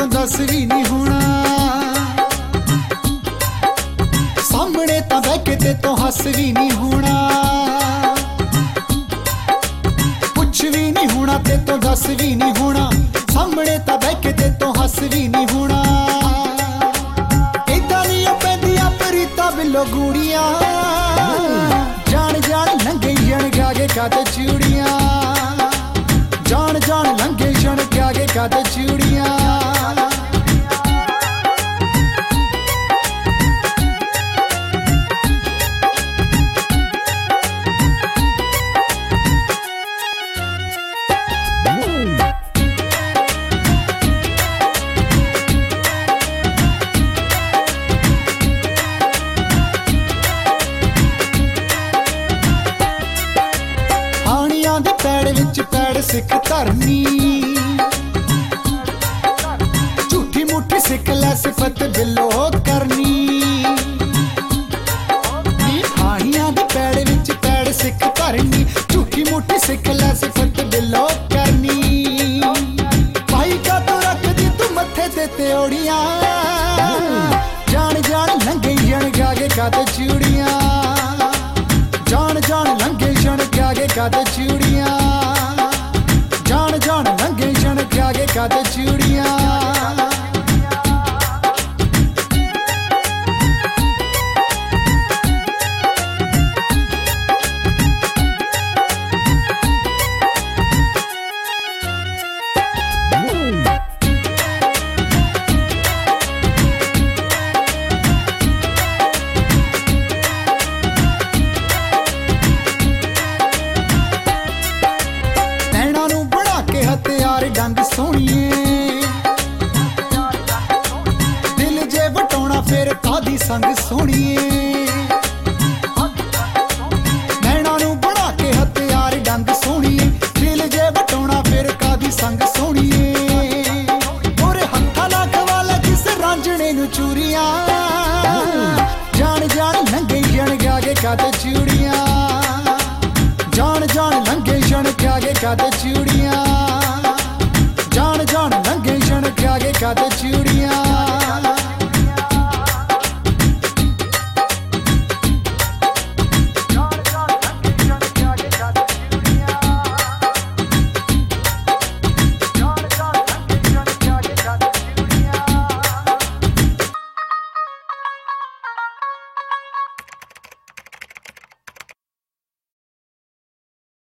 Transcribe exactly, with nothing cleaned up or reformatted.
तो दस भी नहीं होना, सामने तो बह के ते तो हस भी नहीं होना, कुछ भी नहीं होना ते तो दस भी नहीं होना, सामने तो बह के ते तो हस भी नहीं होना। इदा नहीं पैंदियां प्रीतां बिलो गूड़ियां, जान जान लंघे जन गागे कद चूड़ियां, जान जान लंघे जन गागे कद चूड़ियां। पैड़ विच पैड़ सिख धरनी, झूठी मुठी सिख लै सिफत बिलो करनी। हानियां दे पैड़ विच पैड़ सिख धरनी, झूठी मुठी सिख लै सिफत बिलो करनी। भाई का तो रख दी तू मत्थे ते त्योड़ियां, जान जान लंघे जन गागे कद चूड़ियां, जान जान लंघे जन गागे कद चूड़ियां, जान जान लंघे जन गागे कद चूड़ियां। हथियार डंग सोहणिए, दिल जे वटाउणा फिर कादी संग सोहणिए। नैना नू बना के हथियार डंग सोहणिए, दिल जे वटाउणा फिर कादी संग सोहणिए। ओरे हत्था ला खवाला किस रांझणे नू चूरियां, जान जान लंघे जन गागे कद चूड़ियां, जान जान लंघे जन गागे कद चूड़ियां, जान जान लंघे जन गागे कद चूड़ियां।